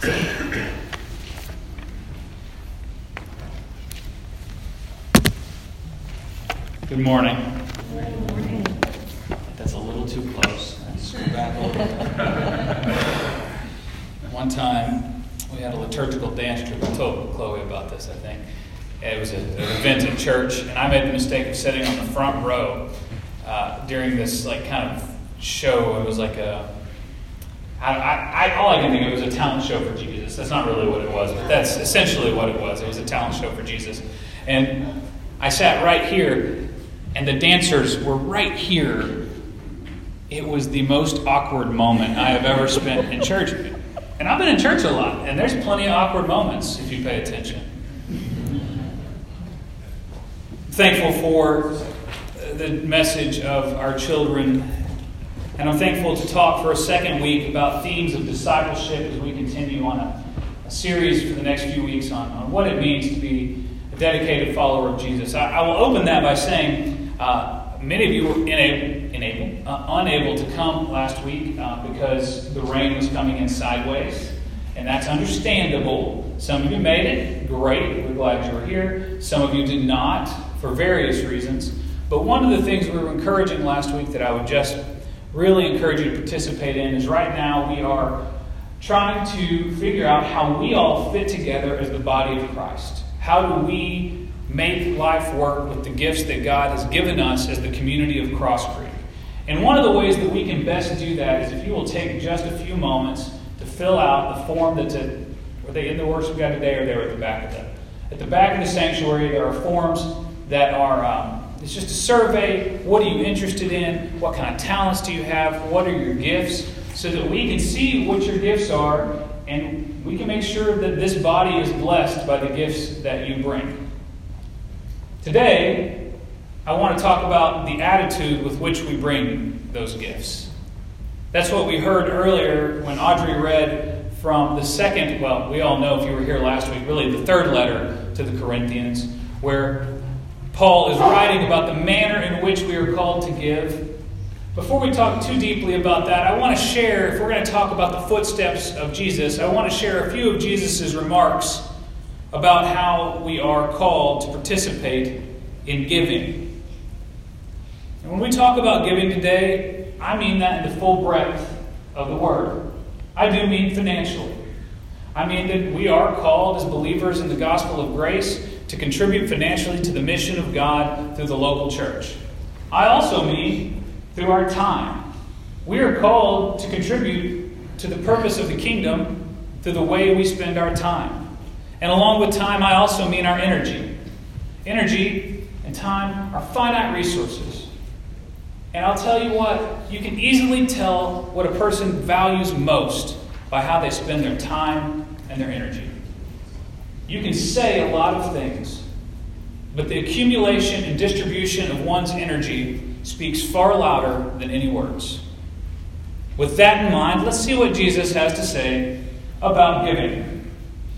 Good morning. That's a little too close. Let's go back a little. One time, we had a liturgical dance trip. I told Chloe about this, I think. It was an event in church, and I made the mistake of sitting on the front row during this kind of show. It was like all I can think of was a talent show for Jesus. That's not really what it was, but that's essentially what it was. It was a talent show for Jesus. And I sat right here, and the dancers were right here. It was the most awkward moment I have ever spent in church. And I've been in church a lot, and there's plenty of awkward moments if you pay attention. Thankful for the message of our children, and I'm thankful to talk for a second week about themes of discipleship as we continue on a series for the next few weeks on what it means to be a dedicated follower of Jesus. I will open that by saying many of you were unable to come last week because the rain was coming in sideways, and that's understandable. Some of you made it. Great. We're glad you were here. Some of you did not for various reasons. But one of the things we were encouraging last week that I would just really encourage you to participate in is right now we are trying to figure out how we all fit together as the body of Christ. How do we make life work with the gifts that God has given us as the community of Cross Creek? And one of the ways that we can best do that is if you will take just a few moments to fill out the form that's were they in the worship guide today, or they were at the back of the sanctuary. There are forms that are it's just a survey. What are you interested in? What kind of talents do you have? What are your gifts? So that we can see what your gifts are, and we can make sure that this body is blessed by the gifts that you bring. Today, I want to talk about the attitude with which we bring those gifts. That's what we heard earlier when Audrey read from the second, well, we all know if you were here last week, really the third letter to the Corinthians, where Paul is writing about the manner in which we are called to give. Before we talk too deeply about that, I want to share, if we're going to talk about the footsteps of Jesus, I want to share a few of Jesus' remarks about how we are called to participate in giving. And when we talk about giving today, I mean that in the full breadth of the word. I do mean financially. I mean that we are called as believers in the gospel of grace to contribute financially to the mission of God through the local church. I also mean through our time. We are called to contribute to the purpose of the kingdom through the way we spend our time. And along with time, I also mean our energy. Energy and time are finite resources. And I'll tell you what, you can easily tell what a person values most by how they spend their time and their energy. You can say a lot of things, but the accumulation and distribution of one's energy speaks far louder than any words. With that in mind, let's see what Jesus has to say about giving,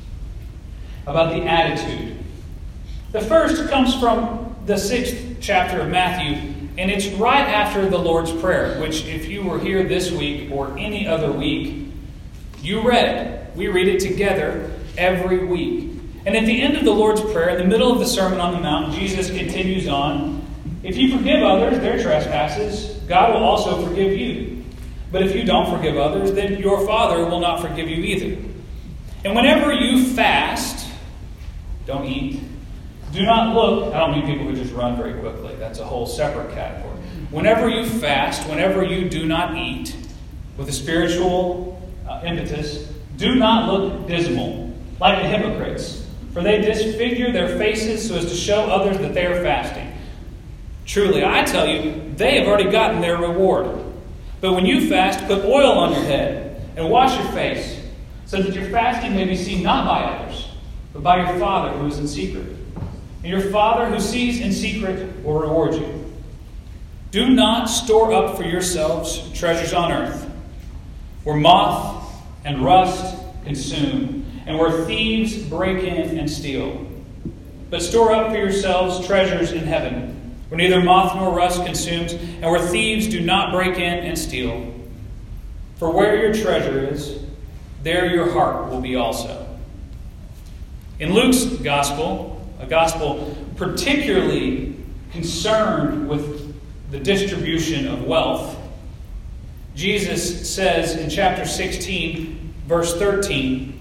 about the attitude. The first comes from the 6th chapter of Matthew, and it's right after the Lord's Prayer, which if you were here this week or any other week, you read it. We read it together every week. And at the end of the Lord's Prayer, in the middle of the Sermon on the Mount, Jesus continues on, if you forgive others their trespasses, God will also forgive you. But if you don't forgive others, then your Father will not forgive you either. And whenever you fast, don't eat. Do not look, I don't mean people who just run very quickly. That's a whole separate category. Whenever you fast, whenever you do not eat, with a spiritual impetus, do not look dismal, like the hypocrites. For they disfigure their faces so as to show others that they are fasting. Truly, I tell you, they have already gotten their reward. But when you fast, put oil on your head and wash your face, so that your fasting may be seen not by others, but by your Father who is in secret. And your Father who sees in secret will reward you. Do not store up for yourselves treasures on earth, where moth and rust consume, and where thieves break in and steal. But store up for yourselves treasures in heaven, where neither moth nor rust consumes, and where thieves do not break in and steal. For where your treasure is, there your heart will be also. In Luke's gospel, a gospel particularly concerned with the distribution of wealth, Jesus says in chapter 16, verse 13,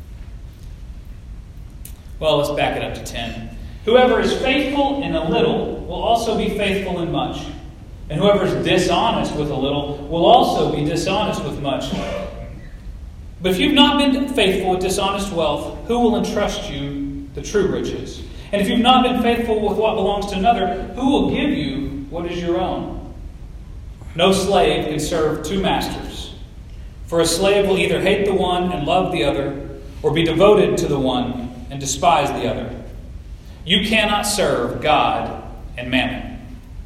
well, let's back it up to 10. Whoever is faithful in a little will also be faithful in much. And whoever is dishonest with a little will also be dishonest with much. But if you've not been faithful with dishonest wealth, who will entrust you the true riches? And if you've not been faithful with what belongs to another, who will give you what is your own? No slave can serve two masters. For a slave will either hate the one and love the other, or be devoted to the one and despise the other. You cannot serve God and mammon.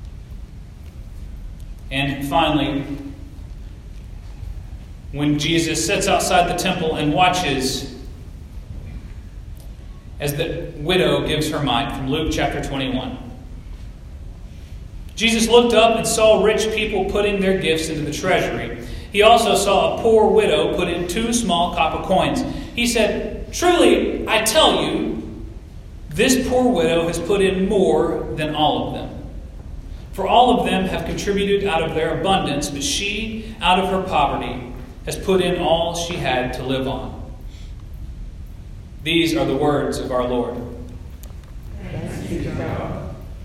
And finally, when Jesus sits outside the temple and watches as the widow gives her mite, from Luke chapter 21. Jesus looked up and saw rich people putting their gifts into the treasury. He also saw a poor widow put in 2 small copper coins. He said, "Truly, I tell you, this poor widow has put in more than all of them. For all of them have contributed out of their abundance, but she, out of her poverty, has put in all she had to live on." These are the words of our Lord. Thanks be to God.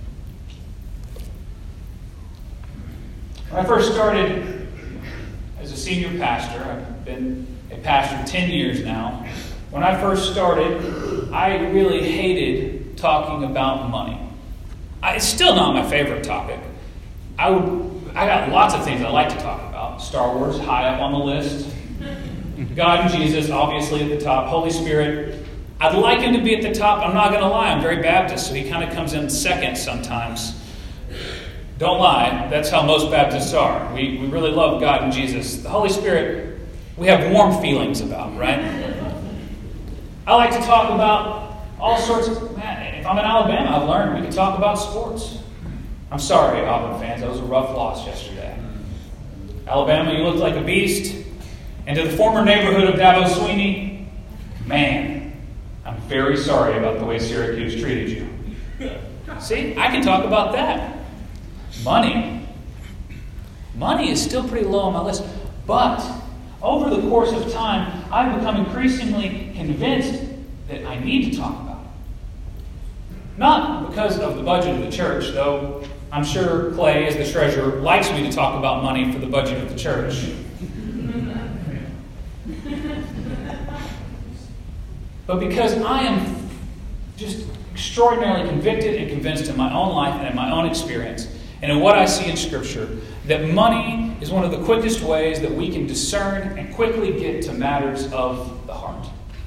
When I first started as a senior pastor, I've been a pastor 10 years now. When I first started, I really hated talking about money. It's still not my favorite topic. I got lots of things I like to talk about. Star Wars, high up on the list. God and Jesus, obviously at the top. Holy Spirit, I'd like him to be at the top. I'm not going to lie, I'm very Baptist, so he kind of comes in second sometimes. Don't lie, that's how most Baptists are. We really love God and Jesus. The Holy Spirit, we have warm feelings about, right? I like to talk about all sorts of... Man, if I'm in Alabama, I've learned we can talk about sports. I'm sorry, Auburn fans, that was a rough loss yesterday. Alabama, you looked like a beast. And to the former neighborhood of Dabo Sweeney, man, I'm very sorry about the way Syracuse treated you. See, I can talk about that. Money. Money is still pretty low on my list. But over the course of time, I've become increasingly convinced that I need to talk about it. Not because of the budget of the church, though I'm sure Clay, as the treasurer, likes me to talk about money for the budget of the church. But because I am just extraordinarily convicted and convinced in my own life and in my own experience and in what I see in Scripture, that money is one of the quickest ways that we can discern and quickly get to matters of the heart.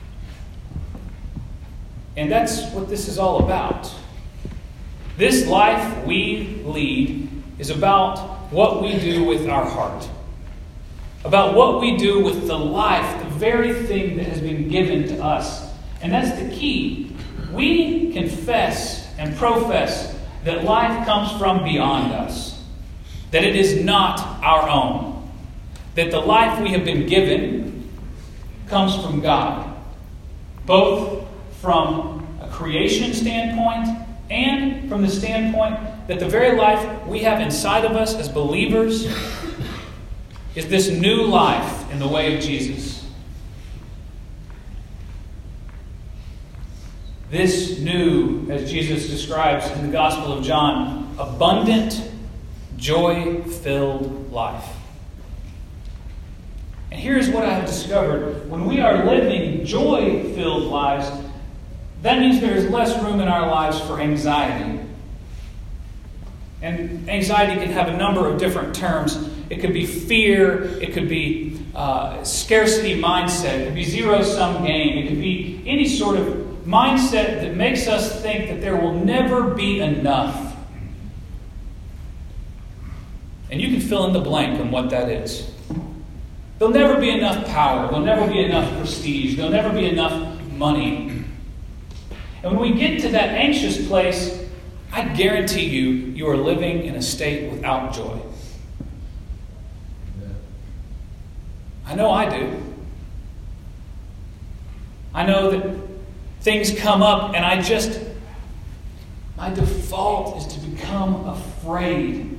And that's what this is all about. This life we lead is about what we do with our heart. About what we do with the life, the very thing that has been given to us. And that's the key. We confess and profess that life comes from beyond us. That it is not our own. That the life we have been given comes from God. Both from a creation standpoint and from the standpoint that the very life we have inside of us as believers is this new life in the way of Jesus. This new, as Jesus describes in the Gospel of John, abundant, joy-filled life. And here's what I have discovered. When we are living joy-filled lives, that means there is less room in our lives for anxiety. And anxiety can have a number of different terms. It could be fear. It could be scarcity mindset. It could be zero-sum game. It could be any sort of mindset that makes us think that there will never be enough. And you can fill in the blank on what that is. There'll never be enough power. There'll never be enough prestige. There'll never be enough money. And when we get to that anxious place, I guarantee you are living in a state without joy. I know I do. I know that things come up and my default is to become afraid.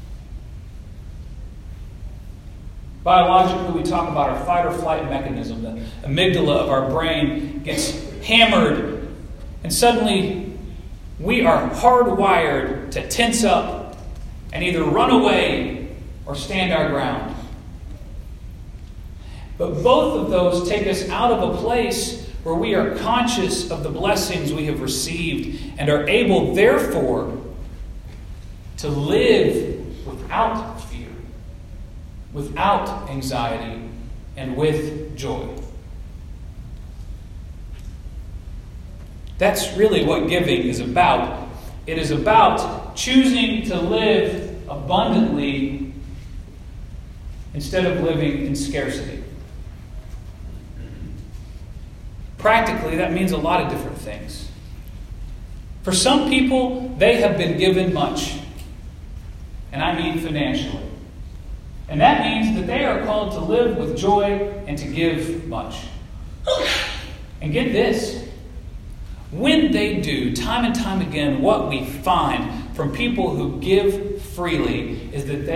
Biologically, we talk about our fight or flight mechanism. The amygdala of our brain gets hammered, and suddenly we are hardwired to tense up and either run away or stand our ground. But both of those take us out of a place where we are conscious of the blessings we have received and are able, therefore, to live without fear, without anxiety, and with joy. That's really what giving is about. It is about choosing to live abundantly instead of living in scarcity. Practically, that means a lot of different things. For some people, they have been given much. And I mean financially. And that means that they are called to live with joy and to give much. And get this. When they do, time and time again, what we find from people who give freely is that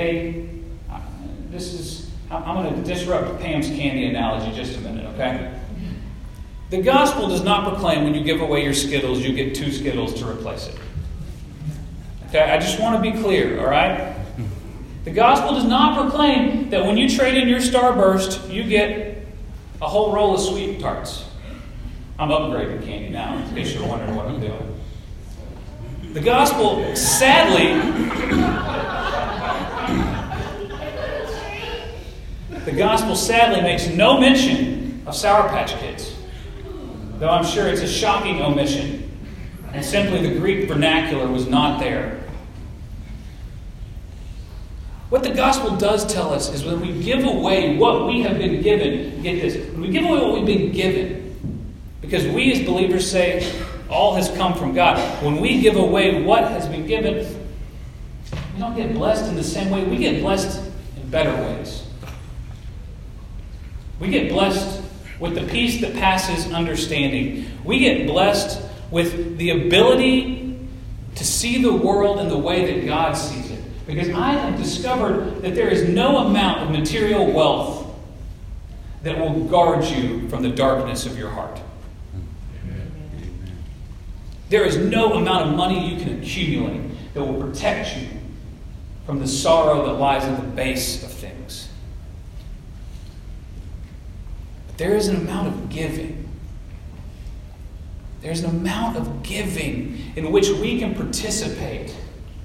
I'm going to disrupt Pam's candy analogy just a minute, okay? The gospel does not proclaim when you give away your Skittles, you get 2 Skittles to replace it. Okay, I just want to be clear, all right? The gospel does not proclaim that when you trade in your Starburst, you get a whole roll of sweet tarts. I'm upgrading candy now, in case you're wondering what I'm doing. The gospel, sadly, makes no mention of Sour Patch Kids. Though I'm sure it's a shocking omission. And simply the Greek vernacular was not there. What the gospel does tell us is when we give away what we have been given, get this, when we give away what we've been given, because we as believers say all has come from God. When we give away what has been given, we don't get blessed in the same way. We get blessed in better ways. We get blessed with the peace that passes understanding. We get blessed with the ability to see the world in the way that God sees it. Because I have discovered that there is no amount of material wealth that will guard you from the darkness of your heart. There is no amount of money you can accumulate that will protect you from the sorrow that lies at the base of things. But there is an amount of giving. There's an amount of giving in which we can participate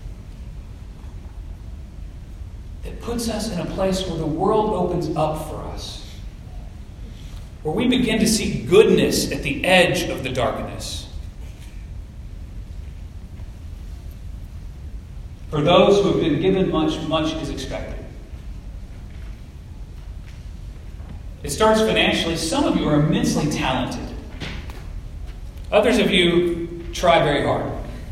that puts us in a place where the world opens up for us, where we begin to see goodness at the edge of the darkness. For those who have been given much, much is expected. It starts financially. Some of you are immensely talented. Others of you try very hard.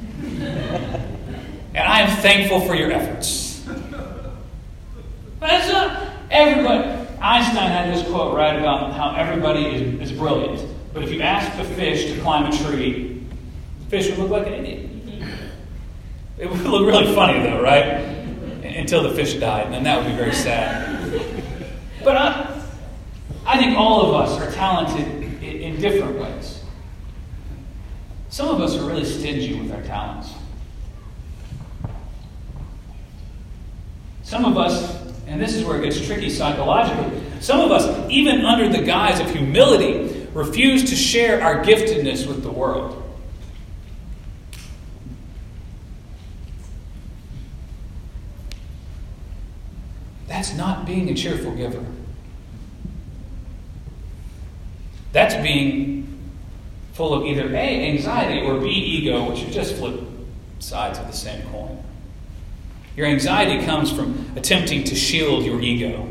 And I am thankful for your efforts. But it's not everybody. Einstein had this quote right about how everybody is brilliant. But if you asked a fish to climb a tree, the fish would look like an idiot. It would look really funny though, right? Until the fish died, and then that would be very sad. But I think all of us are talented in different ways. Some of us are really stingy with our talents. Some of us, and this is where it gets tricky psychologically, some of us, even under the guise of humility, refuse to share our giftedness with the world. That's not being a cheerful giver. That's being full of either A, anxiety, or B, ego, which are just flip sides of the same coin. Your anxiety comes from attempting to shield your ego.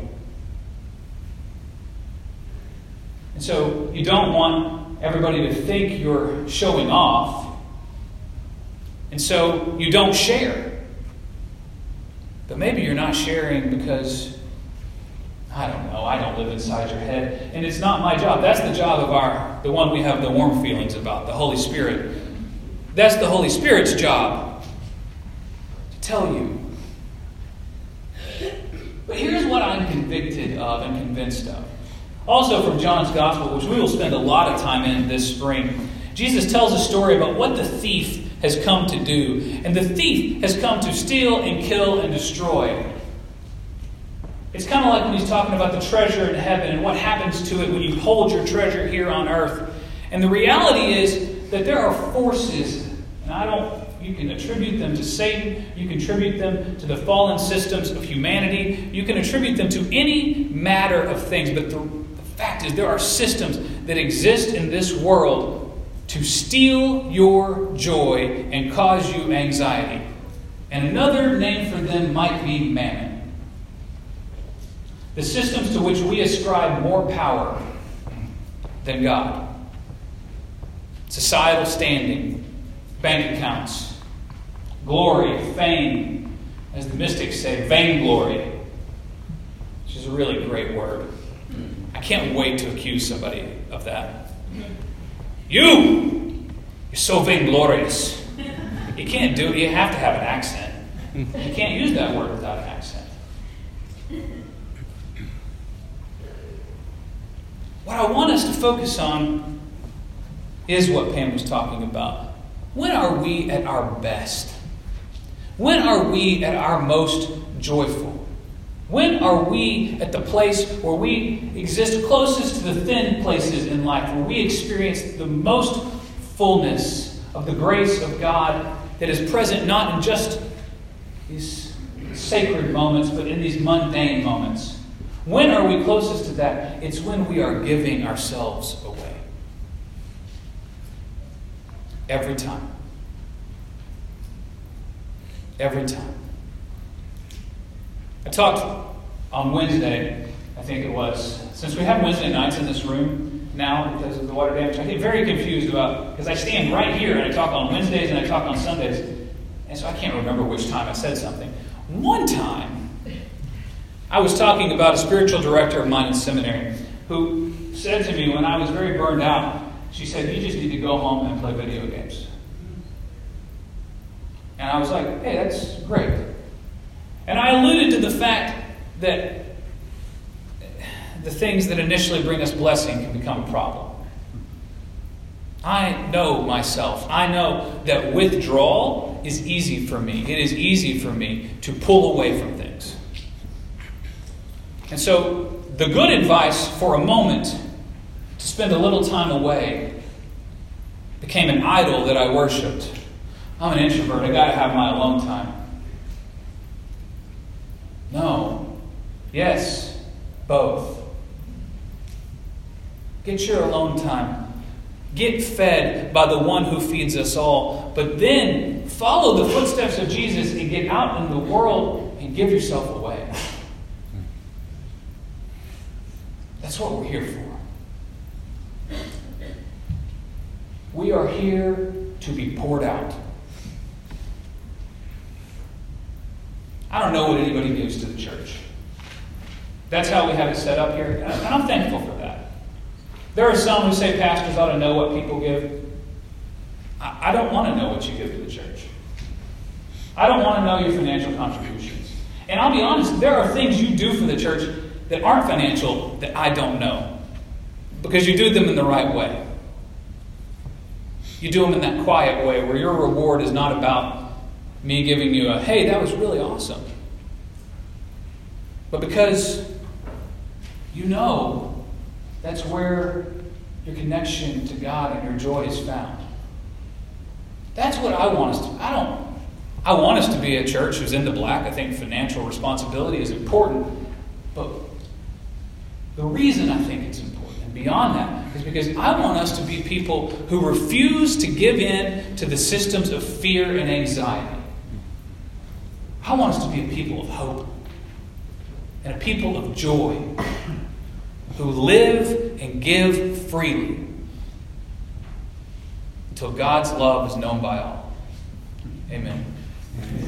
And so you don't want everybody to think you're showing off. And so you don't share. But maybe you're not sharing because I don't know. I don't live inside your head. And it's not my job. That's the job of the one we have the warm feelings about, the Holy Spirit. That's the Holy Spirit's job to tell you. But here's what I'm convicted of and convinced of. Also from John's Gospel, which we will spend a lot of time in this spring, Jesus tells a story about what the thief has come to do. And the thief has come to steal and kill and destroy. It's kind of like when he's talking about the treasure in heaven and what happens to it when you hold your treasure here on earth. And the reality is that there are forces, and you can attribute them to Satan, you can attribute them to the fallen systems of humanity, you can attribute them to any matter of things, but the fact is there are systems that exist in this world to steal your joy and cause you anxiety. And another name for them might be mammon. The systems to which we ascribe more power than God. Societal standing, bank accounts, glory, fame, as the mystics say, vainglory, which is a really great word. I can't wait to accuse somebody of that. You're so vainglorious. You can't do it. You have to have an accent. You can't use that word without an accent. What I want us to focus on is what Pam was talking about. When are we at our best? When are we at our most joyful? When are we at the place where we exist closest to the thin places in life, where we experience the most fullness of the grace of God that is present not in just these sacred moments, but in these mundane moments? When are we closest to that? It's when we are giving ourselves away. Every time. Every time. I talked on Wednesday, I think it was, since we have Wednesday nights in this room now because of the water damage, I get very confused because I stand right here and I talk on Wednesdays and I talk on Sundays, and so I can't remember which time I said something. One time, I was talking about a spiritual director of mine in seminary who said to me when I was very burned out, she said, "You just need to go home and play video games." And I was like, "Hey, that's great." And I alluded to the fact that the things that initially bring us blessing can become a problem. I know myself. I know that withdrawal is easy for me. It is easy for me to pull away from things. And so the good advice for a moment to spend a little time away became an idol that I worshipped. I'm an introvert. I got to have my alone time. No. Yes. Both. Get your alone time. Get fed by the one who feeds us all. But then follow the footsteps of Jesus and get out in the world and give yourself away. That's what we're here for. We are here to be poured out. I don't know what anybody gives to the church. That's how we have it set up here. And I'm thankful for that. There are some who say pastors ought to know what people give. I don't want to know what you give to the church. I don't want to know your financial contributions. And I'll be honest, there are things you do for the church that aren't financial that I don't know. Because you do them in the right way. You do them in that quiet way where your reward is not about me giving you a, "Hey, that was really awesome." But because you know that's where your connection to God and your joy is found. That's what I want us to. I want us to be a church who's in the black. I think financial responsibility is important. But the reason I think it's important, and beyond that, is because I want us to be people who refuse to give in to the systems of fear and anxiety. I want us to be a people of hope and a people of joy who live and give freely until God's love is known by all. Amen.